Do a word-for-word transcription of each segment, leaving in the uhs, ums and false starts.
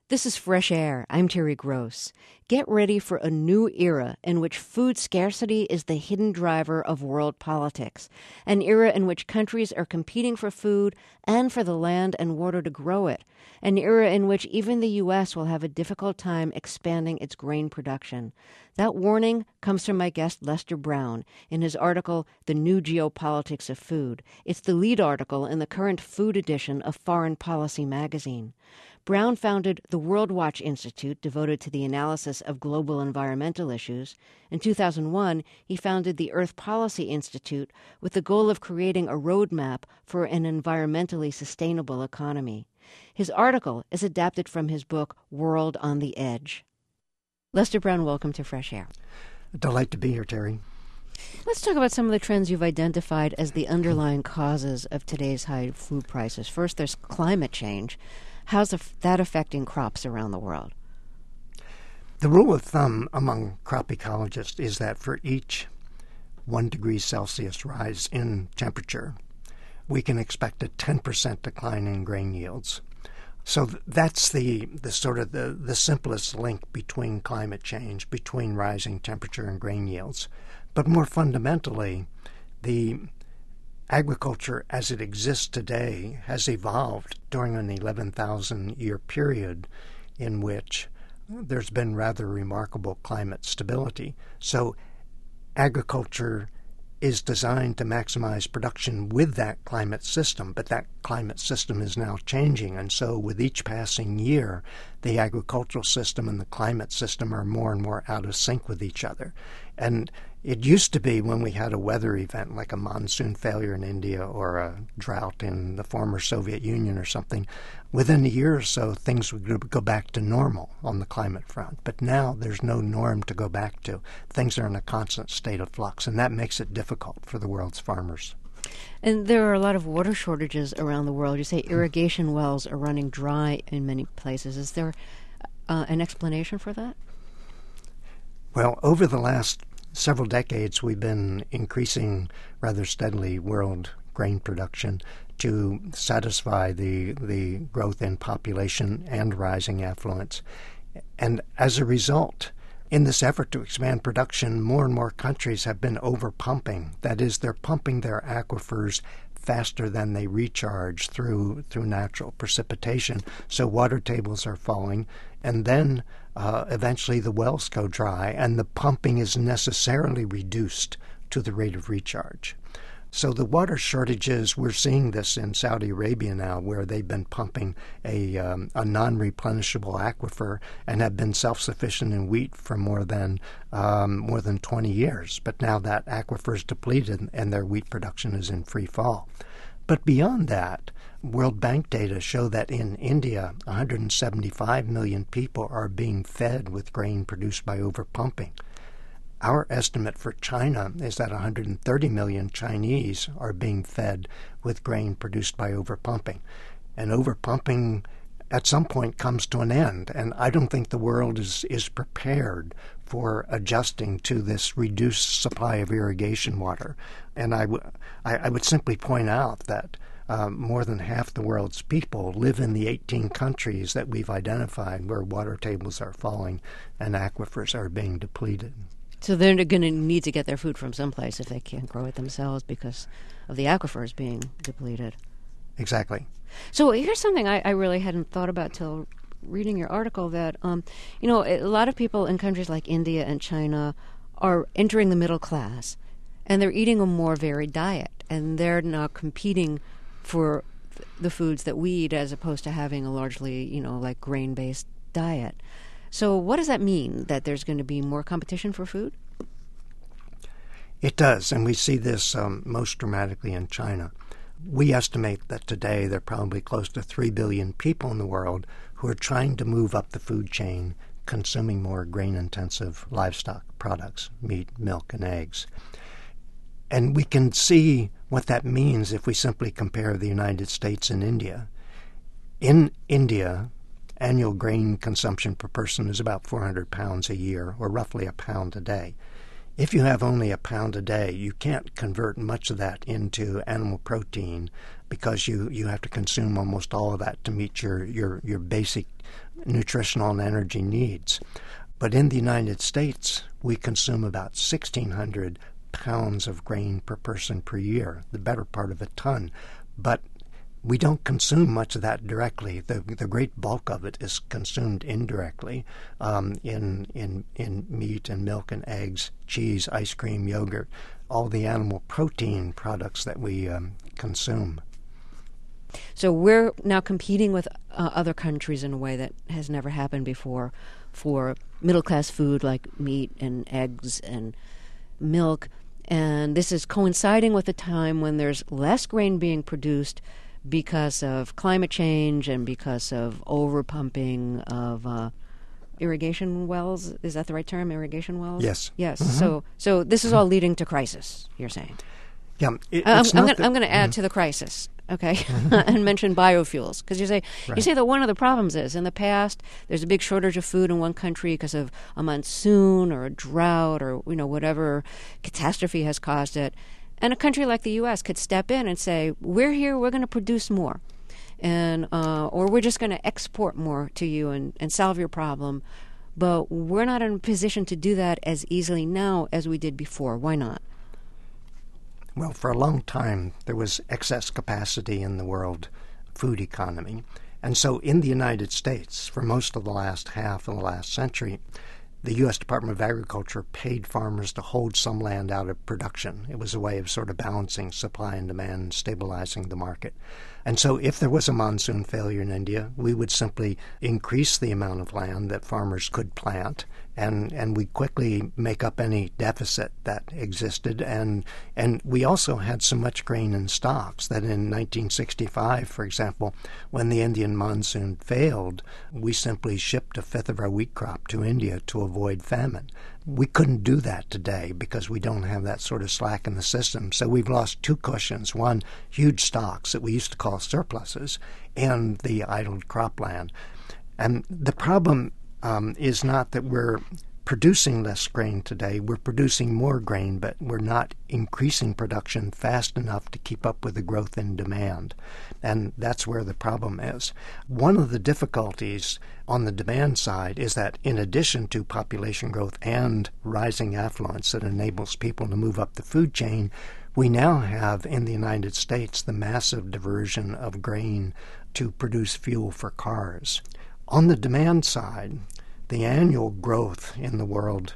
This is Fresh Air. I'm Terry Gross. Get ready for a new era in which food scarcity is the hidden driver of world politics, an era in which countries are competing for food and for the land and water to grow it, an era in which even the U S will have a difficult time expanding its grain production. That warning comes from my guest Lester Brown in his article, The New Geopolitics of Food. It's the lead article in the current food edition of Foreign Policy magazine. Brown founded the World Watch Institute, devoted to the analysis of global environmental issues. In two thousand one, he founded the Earth Policy Institute with the goal of creating a roadmap for an environmentally sustainable economy. His article is adapted from his book, World on the Edge. Lester Brown, welcome to Fresh Air. A delight to be here, Terry. Let's talk about some of the trends you've identified as the underlying causes of today's high food prices. First, there's climate change. How's that affecting crops around the world? The rule of thumb among crop ecologists is that for each one degree Celsius rise in temperature, we can expect a ten percent decline in grain yields. So that's the, the sort of the, the simplest link between climate change, between rising temperature and grain yields. But more fundamentally, the agriculture as it exists today has evolved during an eleven thousand year period in which there's been rather remarkable climate stability. So agriculture is designed to maximize production with that climate system, but that climate system is now changing. And so with each passing year, the agricultural system and the climate system are more and more out of sync with each other. And it used to be when we had a weather event like a monsoon failure in India or a drought in the former Soviet Union or something, within a year or so things would go back to normal on the climate front. But now there's no norm to go back to. Things are in a constant state of flux, and that makes it difficult for the world's farmers. And there are a lot of water shortages around the world. You say irrigation wells are running dry in many places. Is there uh, an explanation for that? Well, over the last several decades, we've been increasing rather steadily world grain production to satisfy the the growth in population and rising affluence. And as a result, in this effort to expand production, more and more countries have been overpumping. That is, they're pumping their aquifers faster than they recharge through through natural precipitation. So water tables are falling, and then uh, eventually the wells go dry, and the pumping is necessarily reduced to the rate of recharge. So the water shortages, we're seeing this in Saudi Arabia now, where they've been pumping a, um, a non-replenishable aquifer and have been self-sufficient in wheat for more than um, more than twenty years. But now that aquifer is depleted and their wheat production is in free fall. But beyond that, World Bank data show that in India, one hundred seventy-five million people are being fed with grain produced by overpumping. Our estimate for China is that one hundred thirty million Chinese are being fed with grain produced by overpumping. And overpumping at some point comes to an end, and I don't think the world is, is prepared for adjusting to this reduced supply of irrigation water. And I, w- I, I would simply point out that um, more than half the world's people live in the eighteen countries that we've identified where water tables are falling and aquifers are being depleted. So they're going to need to get their food from someplace if they can't grow it themselves because of the aquifers being depleted. Exactly. So here's something I, I really hadn't thought about till reading your article, that, um, you know, a lot of people in countries like India and China are entering the middle class, and they're eating a more varied diet, and they're now competing for the foods that we eat as opposed to having a largely, you know, like grain-based diet. So what does that mean, that there's going to be more competition for food? It does, and we see this um, most dramatically in China. We estimate that today there are probably close to three billion people in the world who are trying to move up the food chain, consuming more grain-intensive livestock products, meat, milk, and eggs. And we can see what that means if we simply compare the United States and India. In India, annual grain consumption per person is about four hundred pounds a year, or roughly a pound a day. If you have only a pound a day, you can't convert much of that into animal protein because you, you have to consume almost all of that to meet your, your, your basic nutritional and energy needs. But in the United States, we consume about sixteen hundred pounds of grain per person per year, the better part of a ton. But we don't consume much of that directly. The the great bulk of it is consumed indirectly um, in in in meat and milk and eggs, cheese, ice cream, yogurt, all the animal protein products that we um, consume. So we're now competing with uh, other countries in a way that has never happened before for middle-class food like meat and eggs and milk. And this is coinciding with a time when there's less grain being produced because of climate change and because of overpumping of uh, irrigation wells. Is that the right term, irrigation wells? Yes. Yes. Mm-hmm. So so this is all leading to crisis, you're saying? Yeah. It, I'm, it's I'm not going that, to add mm, to the crisis, okay, and mention biofuels. Because you say Right. you say that one of the problems is in the past there's a big shortage of food in one country because of a monsoon or a drought or you know whatever catastrophe has caused it. And a country like the U S could step in and say, we're here, we're going to produce more. And uh, or we're just going to export more to you and, and solve your problem. But we're not in a position to do that as easily now as we did before. Why not? Well, for a long time, there was excess capacity in the world food economy. And so in the United States, for most of the last half of the last century, the U S Department of Agriculture paid farmers to hold some land out of production. It was a way of sort of balancing supply and demand and stabilizing the market. And so if there was a monsoon failure in India, we would simply increase the amount of land that farmers could plant, and, and we quickly make up any deficit that existed. And, and we also had so much grain in stocks that in nineteen sixty-five, for example, when the Indian monsoon failed, we simply shipped a fifth of our wheat crop to India to avoid famine. We couldn't do that today because we don't have that sort of slack in the system. So we've lost two cushions. One, huge stocks that we used to call surpluses, and the idled cropland. And the problem um, is not that we're producing less grain today. We're producing more grain, but we're not increasing production fast enough to keep up with the growth in demand. And that's where the problem is. One of the difficulties on the demand side is that in addition to population growth and rising affluence that enables people to move up the food chain, we now have in the United States the massive diversion of grain to produce fuel for cars. On the demand side, the annual growth in the world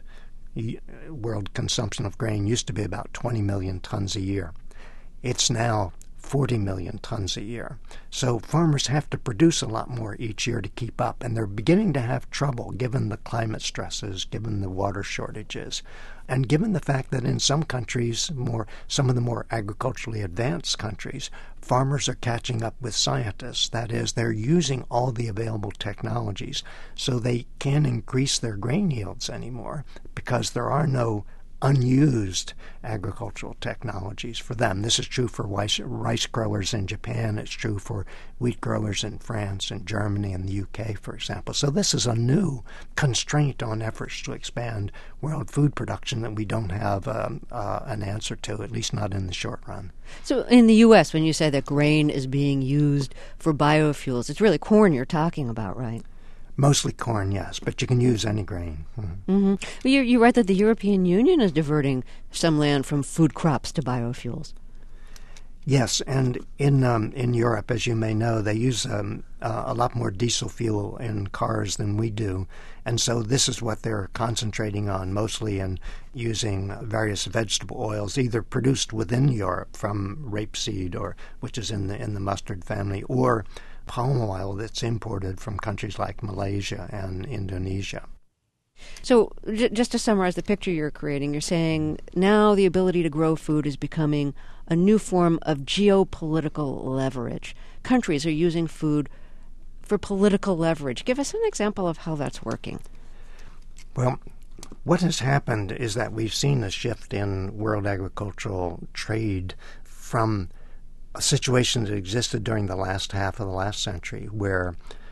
world consumption of grain used to be about twenty million tons a year. It's now forty million tons a year. So farmers have to produce a lot more each year to keep up, and they're beginning to have trouble given the climate stresses, given the water shortages, and given the fact that in some countries, more some of the more agriculturally advanced countries, farmers are catching up with scientists. That is, they're using all the available technologies so they can't increase their grain yields anymore because there are no unused agricultural technologies for them. This is true for rice, rice growers in Japan. It's true for wheat growers in France and Germany and the U K, for example. So this is a new constraint on efforts to expand world food production that we don't have um, uh, an answer to, at least not in the short run. So in the U S, when you say that grain is being used for biofuels, it's really corn you're talking about, right? Mostly corn, yes, but you can use any grain. Mm-hmm. Mm-hmm. Well, you, you write that the European Union is diverting some land from food crops to biofuels. Yes, and in um, in Europe, as you may know, they use um, uh, a lot more diesel fuel in cars than we do, and so this is what they're concentrating on, mostly in using various vegetable oils, either produced within Europe from rapeseed, or which is in the in the mustard family, or palm oil that's imported from countries like Malaysia and Indonesia. So j- just to summarize the picture you're creating, you're saying now the ability to grow food is becoming a new form of geopolitical leverage. Countries are using food for political leverage. Give us an example of how that's working. Well, what has happened is that we've seen a shift in world agricultural trade from a situation that existed during the last half of the last century, where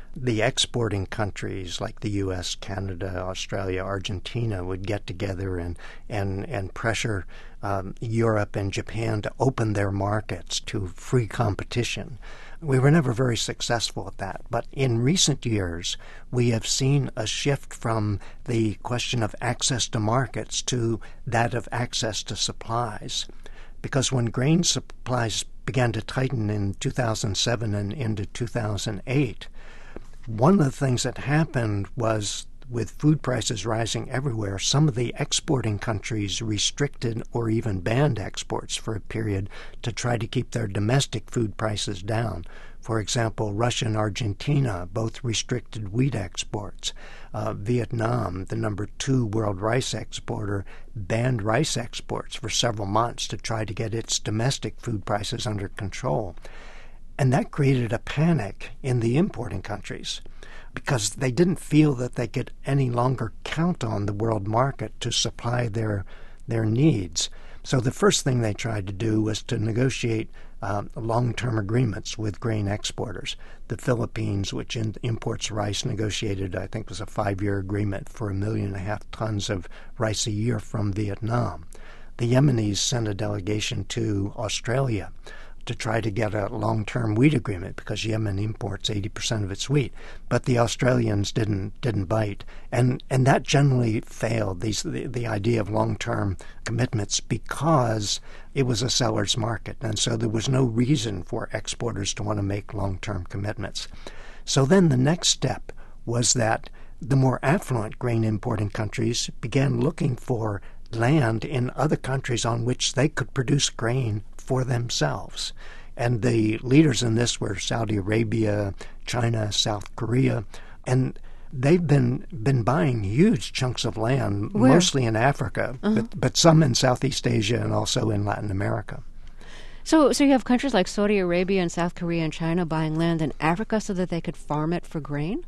the exporting countries like the U S, Canada, Australia, Argentina would get together and and and pressure um, Europe and Japan to open their markets to free competition. We were never very successful at that. But in recent years, we have seen a shift from the question of access to markets to that of access to supplies. Because when grain supplies began to tighten in two thousand seven and into two thousand eight, one of the things that happened was, with food prices rising everywhere, some of the exporting countries restricted or even banned exports for a period to try to keep their domestic food prices down. For example, Russia and Argentina both restricted wheat exports. Uh, Vietnam, the number two world rice exporter, banned rice exports for several months to try to get its domestic food prices under control. And that created a panic in the importing countries because they didn't feel that they could any longer count on the world market to supply their their needs. So the first thing they tried to do was to negotiate um, long-term agreements with grain exporters. The Philippines, which in, imports rice, negotiated, I think it was a five-year agreement for a million and a half tons of rice a year from Vietnam. The Yemenis sent a delegation to Australia to try to get a long-term wheat agreement because Yemen imports eighty percent of its wheat. But the Australians didn't didn't bite. And and that generally failed, these, the, the idea of long-term commitments, because it was a seller's market. And so there was no reason for exporters to want to make long-term commitments. So then the next step was that the more affluent grain importing countries began looking for land in other countries on which they could produce grain for themselves. And the leaders in this were Saudi Arabia, China, South Korea, and they've been been buying huge chunks of land, Where? mostly in Africa, uh-huh. but, but some in Southeast Asia and also in Latin America. So, so you have countries like Saudi Arabia and South Korea and China buying land in Africa so that they could farm it for grain?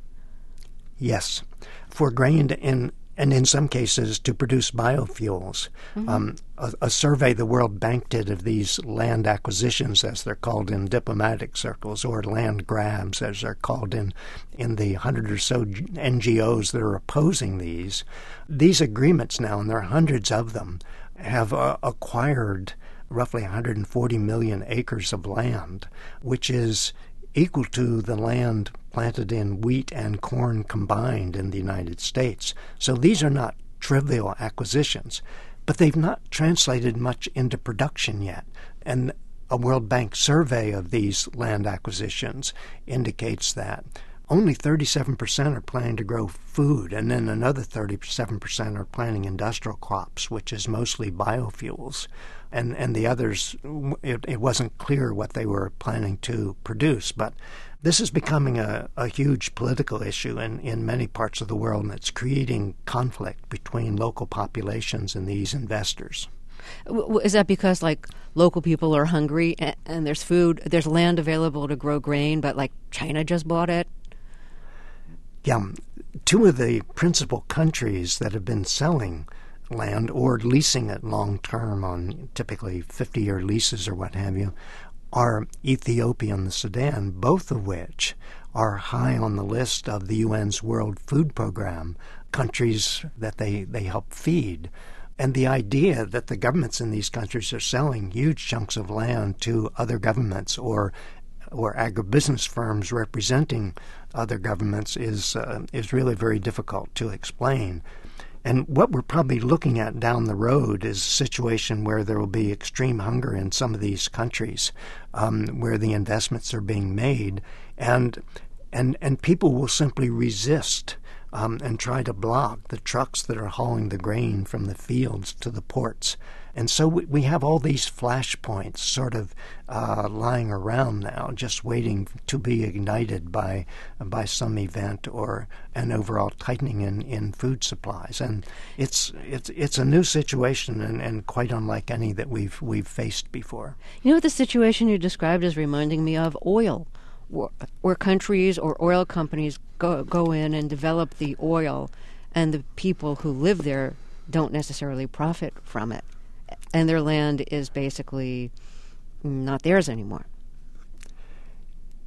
Yes, for grain in and in some cases to produce biofuels. Mm-hmm. Um, a, a survey the World Bank did of these land acquisitions, as they're called in diplomatic circles, or land grabs, as they're called in, in the hundred or so N G Os that are opposing these. These agreements now, and there are hundreds of them, have uh, acquired roughly one hundred forty million acres of land, which is equal to the land planted in wheat and corn combined in the United States. So these are not trivial acquisitions, but they've not translated much into production yet. And a World Bank survey of these land acquisitions indicates that only thirty-seven percent are planning to grow food, and then another thirty-seven percent are planting industrial crops, which is mostly biofuels. And and the others, it, it wasn't clear what they were planning to produce. But this is becoming a, a huge political issue in, in many parts of the world, and it's creating conflict between local populations and these investors. Is that because, like, local people are hungry and, and there's food, there's land available to grow grain, but, like, China just bought it? Yeah. Two of the principal countries that have been selling land or leasing it long-term on typically fifty-year leases or what have you are Ethiopia and the Sudan, both of which are high on the list of the U N's World Food Program, countries that they, they help feed. And the idea that the governments in these countries are selling huge chunks of land to other governments or or agribusiness firms representing other governments is uh, is really very difficult to explain. And what we're probably looking at down the road is a situation where there will be extreme hunger in some of these countries um, where the investments are being made, and and and people will simply resist um, and try to block the trucks that are hauling the grain from the fields to the ports. And so we, we have all these flashpoints sort of uh, lying around now, just waiting to be ignited by by some event or an overall tightening in, in food supplies. And it's it's it's a new situation and, and quite unlike any that we've we've faced before. You know what the situation you described is reminding me of? Oil, where, where countries or oil companies go go in and develop the oil, and the people who live there don't necessarily profit from it. And their land is basically not theirs anymore.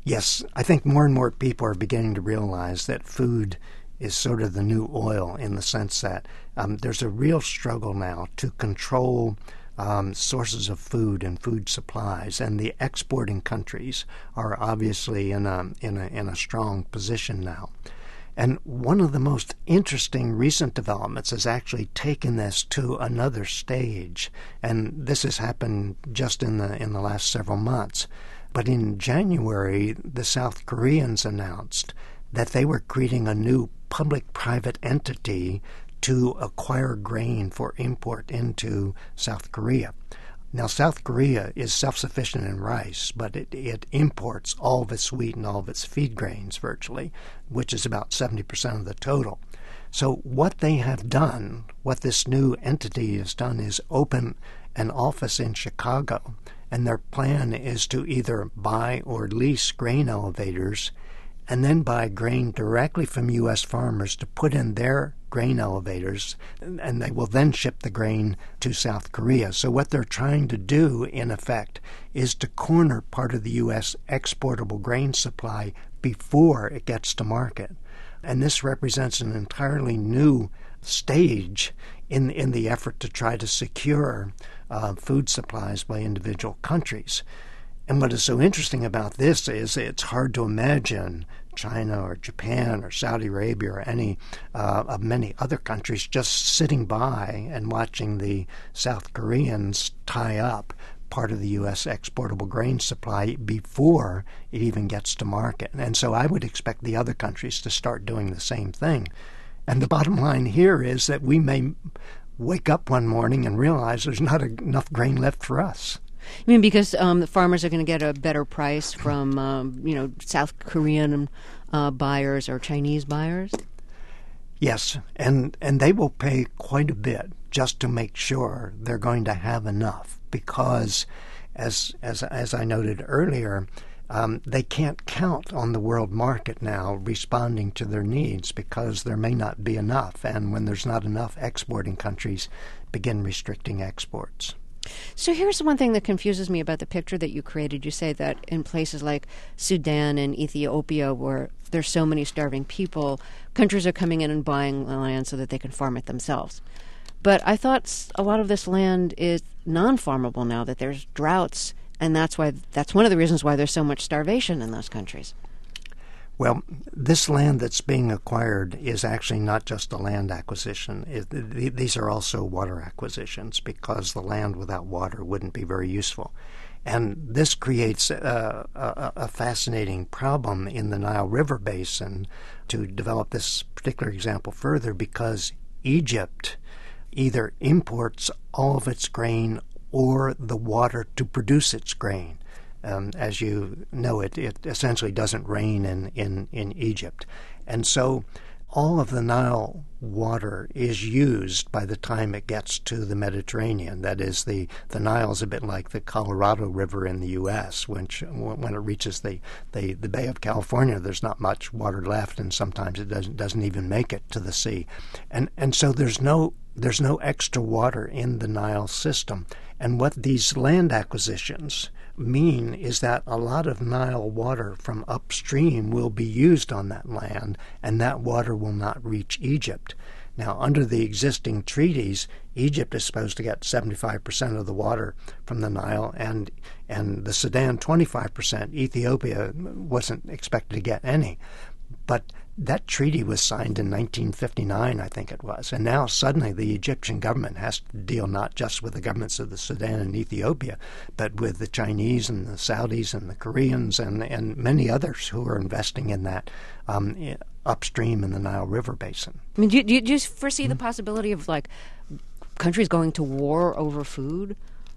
Yes, I think more and more people are beginning to realize that food is sort of the new oil, in the sense that um, there's a real struggle now to control um, sources of food and food supplies, and the exporting countries are obviously in a, in a, in a strong position now. And one of the most interesting recent developments has actually taken this to another stage, and this has happened just in the in the last several months. But in January, the South Koreans announced that they were creating a new public-private entity to acquire grain for import into South Korea. Now, South Korea is self-sufficient in rice, but it, it imports all of its wheat and all of its feed grains virtually, which is about seventy percent of the total. So what they have done, what this new entity has done, is open an office in Chicago, and their plan is to either buy or lease grain elevators and then buy grain directly from U S farmers to put in their grain elevators, and they will then ship the grain to South Korea. So what they're trying to do, in effect, is to corner part of the U S exportable grain supply before it gets to market. And this represents an entirely new stage in, in the effort to try to secure uh, food supplies by individual countries. And what is so interesting about this is it's hard to imagine China or Japan or Saudi Arabia or any uh, of many other countries just sitting by and watching the South Koreans tie up part of the U S exportable grain supply before it even gets to market. And so I would expect the other countries to start doing the same thing. And the bottom line here is that we may wake up one morning and realize there's not enough grain left for us. I mean, because um, the farmers are going to get a better price from, um, you know, South Korean uh, buyers or Chinese buyers? Yes, and, and they will pay quite a bit just to make sure they're going to have enough, because, as as as I noted earlier, um, they can't count on the world market now responding to their needs, because there may not be enough, and when there's not enough, exporting countries begin restricting exports. So here's one thing that confuses me about the picture that you created. You say that in places like Sudan and Ethiopia, where there's so many starving people, countries are coming in and buying land so that they can farm it themselves. But I thought a lot of this land is non-farmable now, that there's droughts, and that's why that's one of the reasons why there's so much starvation in those countries. Well, this land that's being acquired is actually not just a land acquisition. It, th- these are also water acquisitions, because the land without water wouldn't be very useful. And this creates a, a, a fascinating problem in the Nile River basin, to develop this particular example further, because Egypt either imports all of its grain or the water to produce its grain. Um, as you know, it, it essentially doesn't rain in, in, in Egypt. And so all of the Nile water is used by the time it gets to the Mediterranean. That is, the, the Nile is a bit like the Colorado River in the U S Which, when it reaches the, the, the Bay of California, there's not much water left, and sometimes it doesn't, doesn't even make it to the sea. And, and so there's no There's no extra water in the Nile system. And what these land acquisitions mean is that a lot of Nile water from upstream will be used on that land, and that water will not reach Egypt. Now, under the existing treaties, Egypt is supposed to get seventy-five percent of the water from the Nile, and and the Sudan twenty-five percent. Ethiopia wasn't expected to get any. But that treaty was signed in nineteen fifty-nine, I think it was. And now suddenly the Egyptian government has to deal not just with the governments of the Sudan and Ethiopia, but with the Chinese and the Saudis and the Koreans and, and many others who are investing in that um, upstream in the Nile River basin. I mean, do you, do you just foresee mm-hmm. the possibility of, like, countries going to war over food?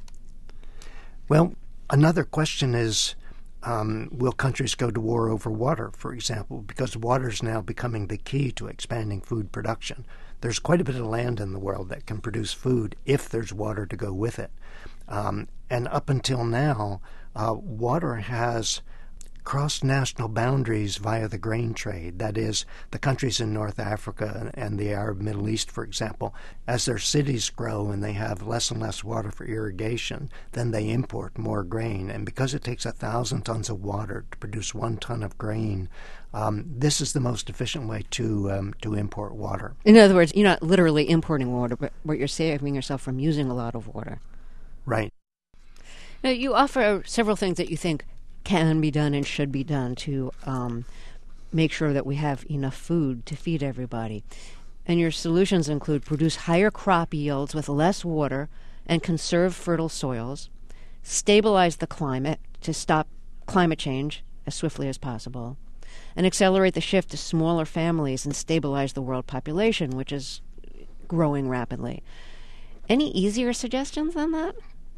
Well, another question is, Um, will countries go to war over water, for example, because water is now becoming the key to expanding food production. There's quite a bit of land in the world that can produce food if there's water to go with it. Um, and up until now, uh, water has crossed national boundaries via the grain trade. That is, the countries in North Africa and the Arab Middle East, for example, as their cities grow and they have less and less water for irrigation, then they import more grain. And because it takes a thousand tons of water to produce one ton of grain, um, this is the most efficient way to um, to import water. In other words, you're not literally importing water, but, but you're saving yourself from using a lot of water. Right. Now, you offer several things that you think can be done and should be done to um, make sure that we have enough food to feed everybody. And your solutions include produce higher crop yields with less water and conserve fertile soils, stabilize the climate to stop climate change as swiftly as possible, and accelerate the shift to smaller families and stabilize the world population, which is growing rapidly. Any easier suggestions than that?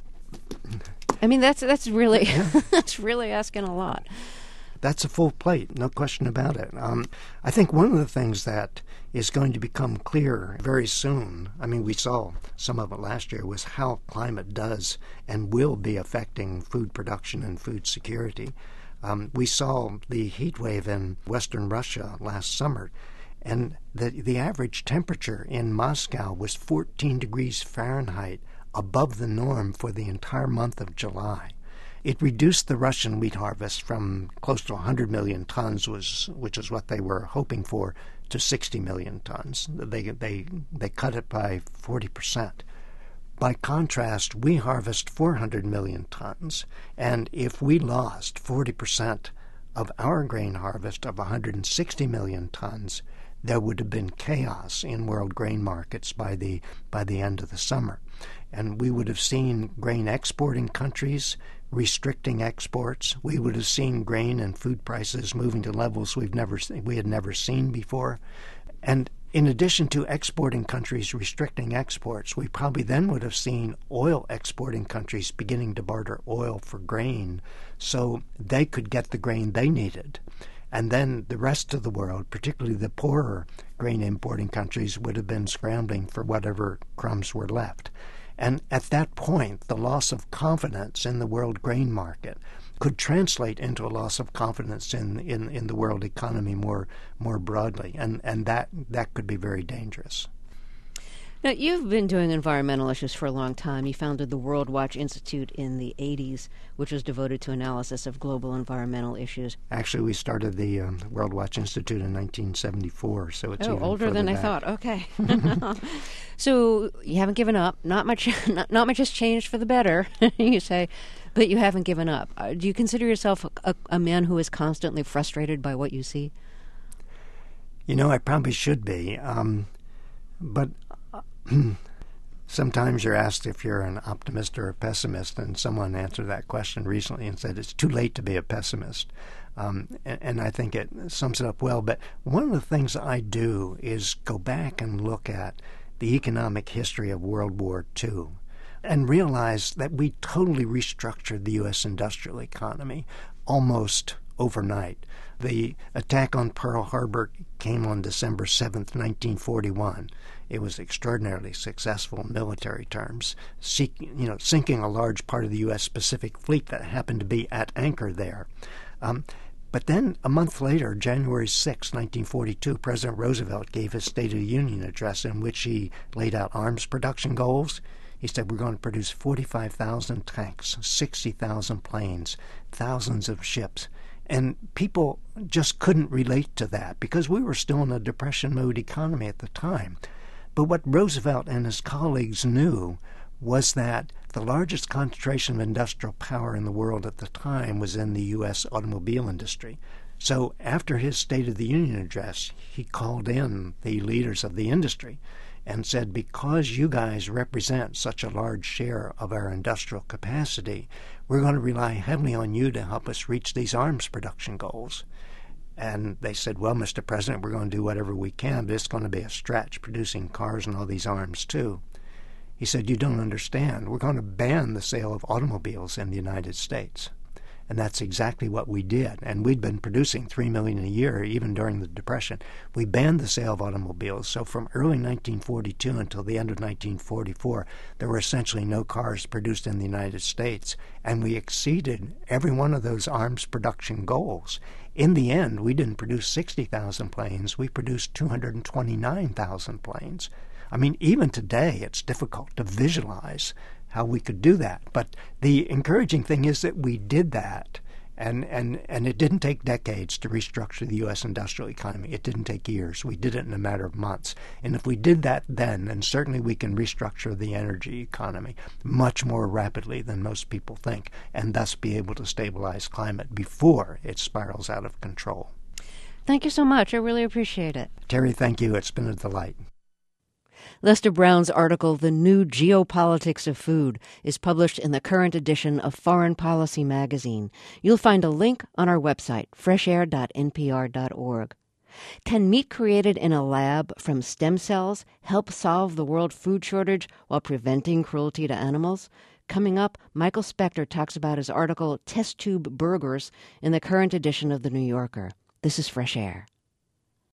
I mean, that's that's really yeah. that's really asking a lot. That's a full plate, no question about it. Um, I think one of the things that is going to become clear very soon, I mean, we saw some of it last year, was how climate does and will be affecting food production and food security. Um, we saw the heat wave in western Russia last summer, and the, the average temperature in Moscow was fourteen degrees Fahrenheit above the norm for the entire month of July. It reduced the Russian wheat harvest from close to one hundred million tons, was, which is what they were hoping for, to sixty million tons. They, they, they cut it by forty percent. By contrast, we harvest four hundred million tons, and if we lost forty percent of our grain harvest of one hundred sixty million tons, there would have been chaos in world grain markets by the by the end of the summer. And we would have seen grain exporting countries restricting exports. We would have seen grain and food prices moving to levels we've never we had never seen before. And in addition to exporting countries restricting exports, we probably then would have seen oil exporting countries beginning to barter oil for grain so they could get the grain they needed. And then the rest of the world, particularly the poorer grain importing countries, would have been scrambling for whatever crumbs were left. And at that point, the loss of confidence in the world grain market could translate into a loss of confidence in, in, in the world economy more more broadly, and, and that, that could be very dangerous. Now, you've been doing environmental issues for a long time. You founded the World Watch Institute in the eighties, which was devoted to analysis of global environmental issues. Actually, we started the um, World Watch Institute in nineteen seventy-four, so it's oh, even older than back. I thought. Okay. So you haven't given up. Not much. Not, not much has changed for the better, you say, but you haven't given up. Uh, do you consider yourself a, a man who is constantly frustrated by what you see? You know, I probably should be, um, but sometimes you're asked if you're an optimist or a pessimist, and someone answered that question recently and said it's too late to be a pessimist. Um, and, and I think it sums it up well. But one of the things I do is go back and look at the economic history of World War Two and realize that we totally restructured the U S industrial economy almost overnight. The attack on Pearl Harbor came on December seventh, nineteen forty-one. It was extraordinarily successful in military terms, seek, you know, sinking a large part of the U S Pacific Fleet that happened to be at anchor there. Um, but then a month later, January sixth, nineteen forty-two, President Roosevelt gave his State of the Union address in which he laid out arms production goals. He said, we're going to produce forty-five thousand tanks, sixty thousand planes, thousands of ships. And people just couldn't relate to that because we were still in a depression mode economy at the time. But what Roosevelt and his colleagues knew was that the largest concentration of industrial power in the world at the time was in the U S automobile industry. So after his State of the Union address, he called in the leaders of the industry and said, because you guys represent such a large share of our industrial capacity, we're going to rely heavily on you to help us reach these arms production goals. And they said, well, Mister President, we're going to do whatever we can, but it's going to be a stretch producing cars and all these arms too. He said, you don't understand. We're going to ban the sale of automobiles in the United States. And that's exactly what we did. And we'd been producing three million a year even during the Depression. We banned the sale of automobiles. So from early nineteen forty-two until the end of nineteen forty-four, there were essentially no cars produced in the United States. And we exceeded every one of those arms production goals. In the end, we didn't produce sixty thousand planes. We produced two hundred twenty-nine thousand planes. I mean, even today, it's difficult to visualize how we could do that. But the encouraging thing is that we did that. And, and, and it didn't take decades to restructure the U S industrial economy. It didn't take years. We did it in a matter of months. And if we did that then, then certainly we can restructure the energy economy much more rapidly than most people think, and thus be able to stabilize climate before it spirals out of control. Thank you so much. I really appreciate it. Terry, thank you. It's been a delight. Lester Brown's article, The New Geopolitics of Food, is published in the current edition of Foreign Policy magazine. You'll find a link on our website, fresh air dot n p r dot org. Can meat created in a lab from stem cells help solve the world food shortage while preventing cruelty to animals? Coming up, Michael Spector talks about his article, Test Tube Burgers, in the current edition of The New Yorker. This is Fresh Air.